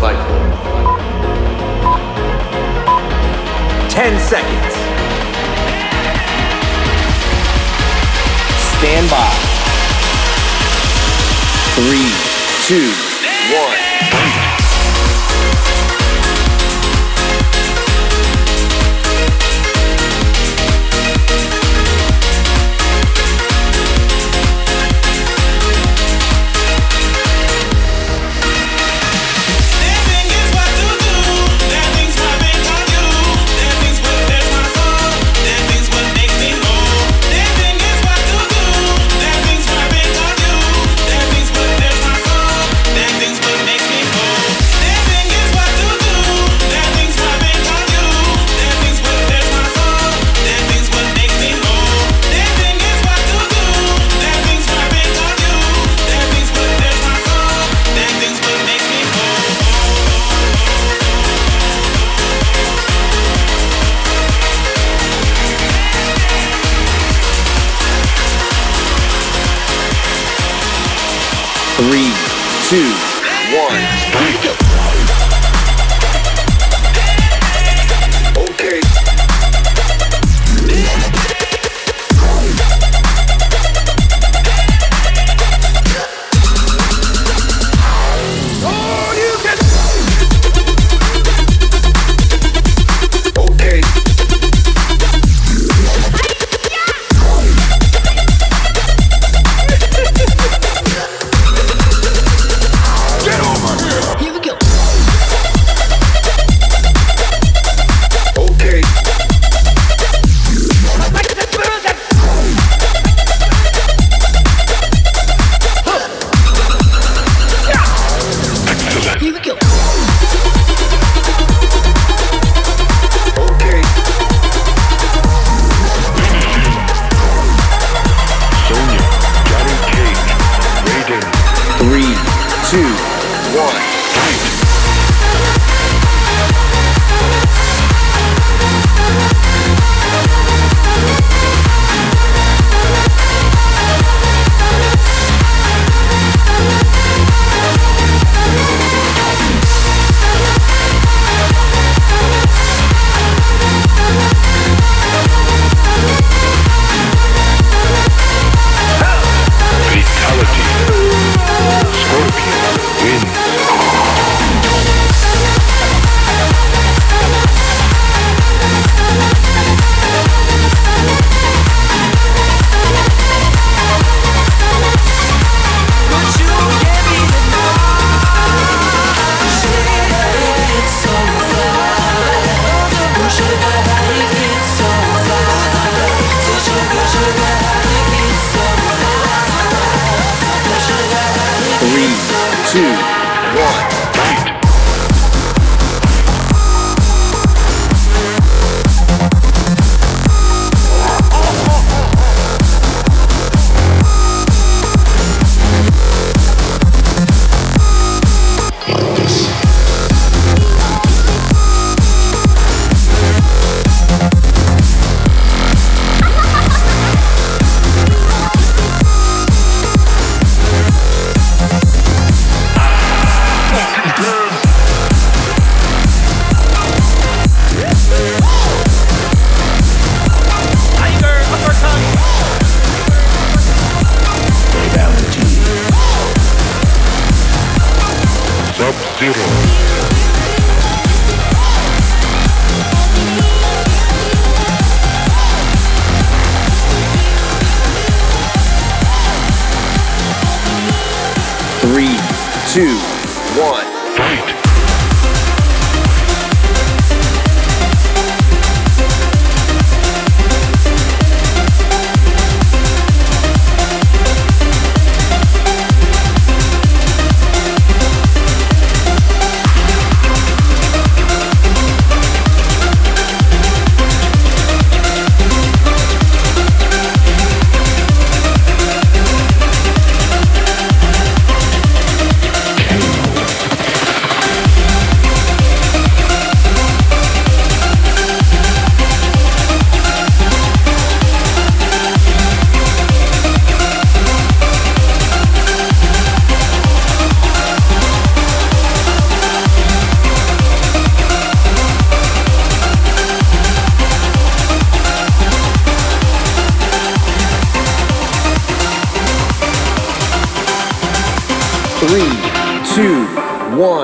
delightful. 10 seconds. Stand by. 3, 2, 1. Three, two, one. Okay. Oh, you can. Okay. 2, 1. Sub-Zero. 3, 2, 1. Fight!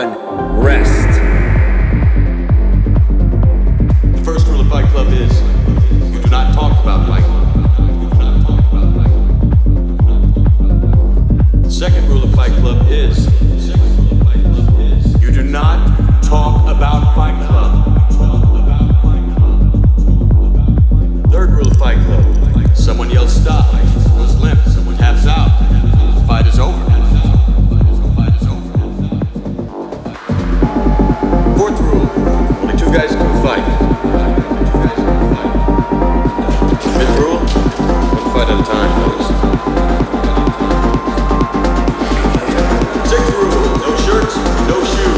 one, rest. The first rule of Fight Club is you do not talk about Fight Club. The second rule of Fight Club is you do not talk about Fight Club. Third rule of Fight Club, someone yells stop, goes limp, someone taps out, the fight is over. Fourth rule, only two guys can fight. Fifth rule, one fight at a time, folks. Sixth rule, no shirts, no shoes.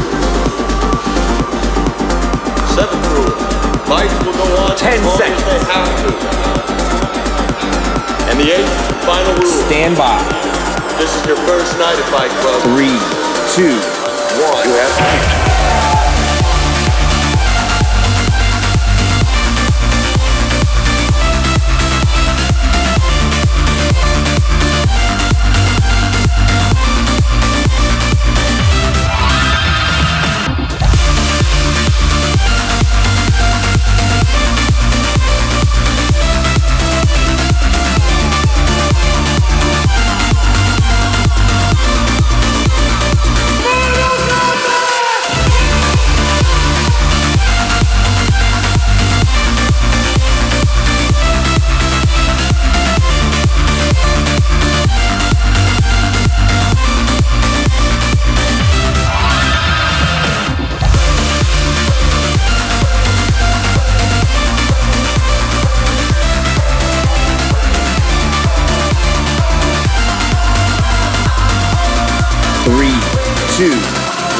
Seventh rule, fights will go on 10 seconds. They have to. And the eighth, final rule. Stand by. This is your first night at Fight Club. 3, 2, 1. You have fight. 3, 2, 1.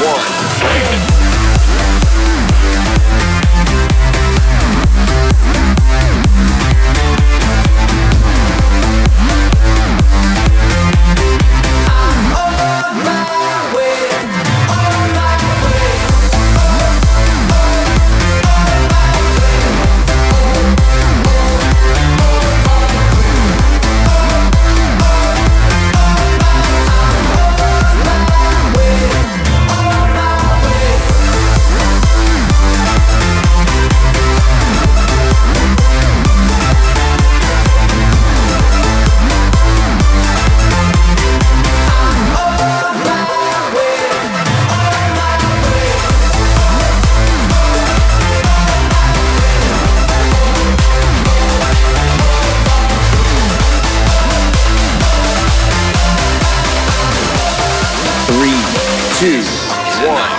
Two, one.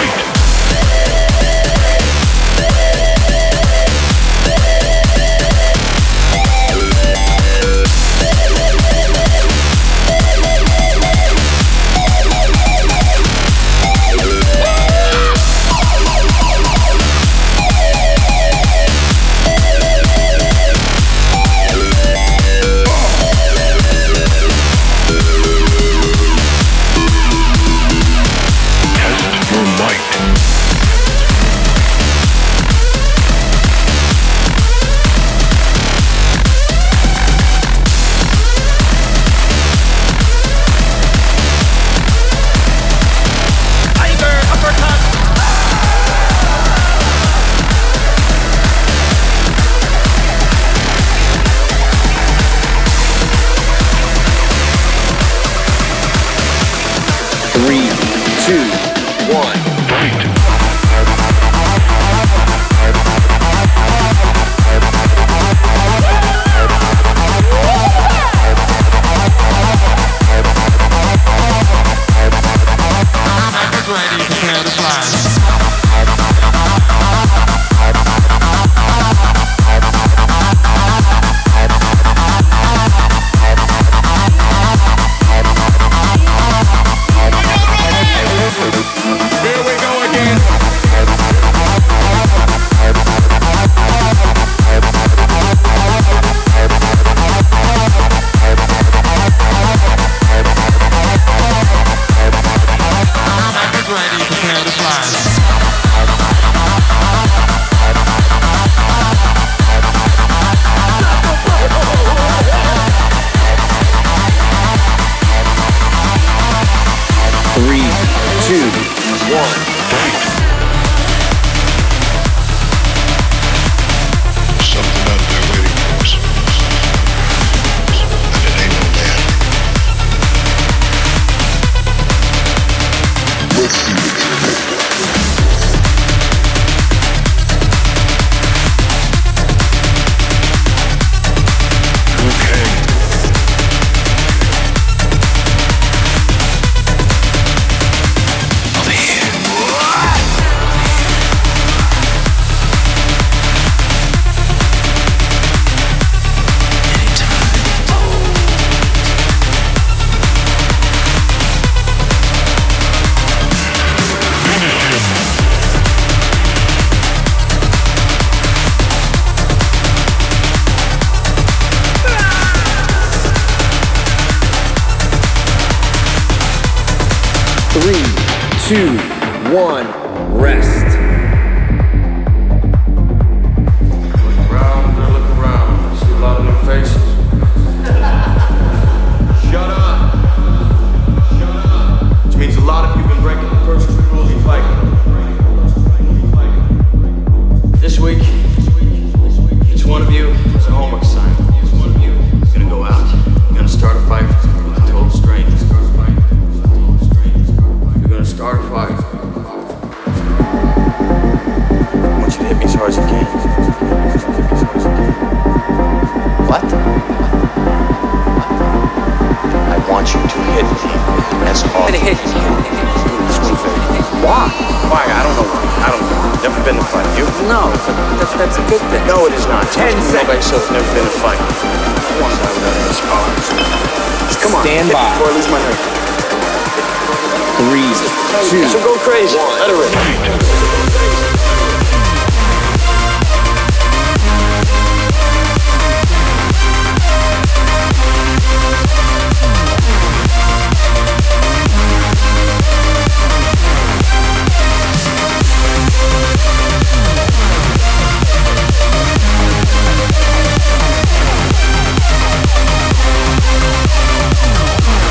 Three, two, one, fight! Ready, prepare to fly. Three, two, one. one, fight. Something out there waiting for us. And it ain't no man. Let's see what you know. Okay. 3, 2, 1, rest. Look around, see a lot of new faces. Shut up! Which means a lot of you have been breaking the first two rules of Fight Club. This week, each one of you has a homework assignment. You're gonna go out, you're gonna start a fight with a total stranger. You're gonna start a fight. I want you to hit me as hard as you can. What? I want you to hit me as hard. I'm gonna hit you. Why? Why? I don't know. Never been in a fight. You? No, but that's a good thing. No, it is not. 10 seconds. Nobody says never been in a fight. I want to die without any scars. Come on. Stand by. Before I lose my nerve. 3, 2, So go crazy. Let her rip.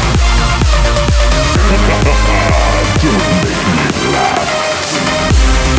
Don't make me laugh.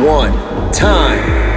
one. Time.